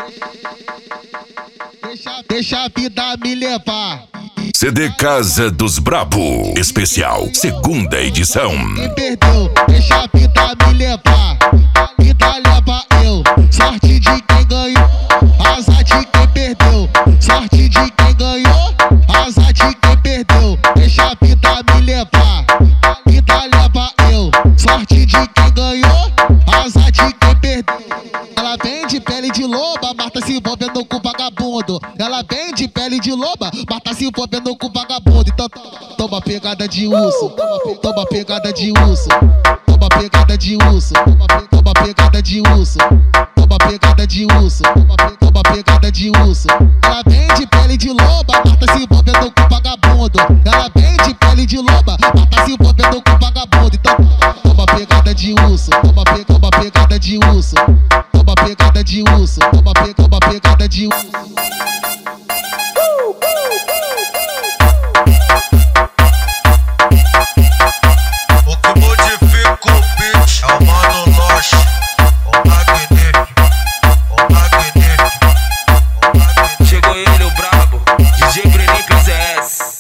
Deixa a vida me levar. CD Casa dos Brabo, especial, segunda edição. Quem perdeu, deixa a vida me levar. Vida leva eu, sorte de quem ganhou, azar de quem perdeu. Sorte de quem ganhou, azar de quem perdeu. Deixa a vida me levar. Vida leva eu, sorte de quem ganhou, azar de quem perdeu. Ela vem de pele de loba, mas tá se envolvendo com vagabundo. Ela vem de pele de loba, mas tá se envolvendo com vagabundo. Então toma pegada de urso, toma pegada de urso, toma pegada de urso, toma pegada de urso, toma pegada de urso, toma pegada de urso. Ela vem de pele de loba, mas tá se envolvendo com vagabundo. Ela vem de pele de loba, mas tá se envolvendo com vagabundo. Então toma pegada de urso, toma pegada de urso, toma pegada de urso, toma pegada de urso. O que modifica o beat é o Mano Loche, o magnífico, o magnífico, o magnífico. Chegou ele, o brabo, DJ Breninho PZS.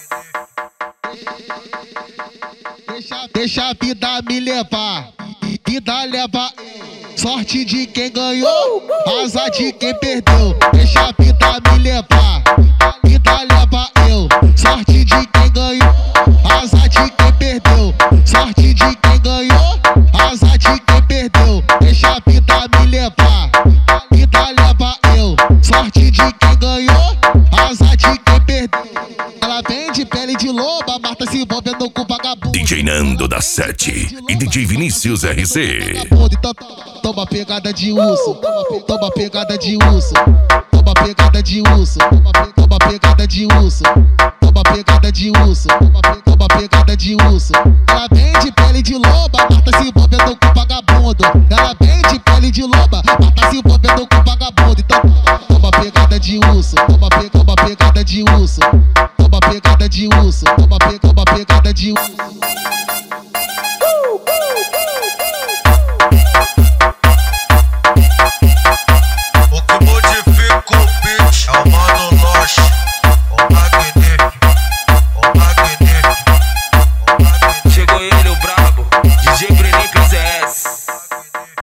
Deixa a vida me levar. Vida leva sorte de quem ganhou, azar de quem perdeu. Deixa a vida me levar. Vida leva eu, sorte de quem ganhou, azar de quem perdeu. Sorte de quem ganhou, azar de quem perdeu. Deixa a vida me levar. Vida leva eu, sorte de quem ganhou, azar de quem perdeu. Ela vem de pele de loba, mas tá se envolvendo com vagabundo. DJ Nando da 7 e DJ Vinícius RC. Então toma pegada de urso, toma pegada de urso, toma pegada de urso, toma pegada de urso, toma pegada de urso, toma pegada de urso. Ela vem de pele de loba, mas tá se envolvendo com vagabundo. Ela vem de pele de loba, mas tá se envolvendo com vagabundo. Então toma pegada de urso, toma pegada de urso, toma pegada de urso, toma pegada de urso.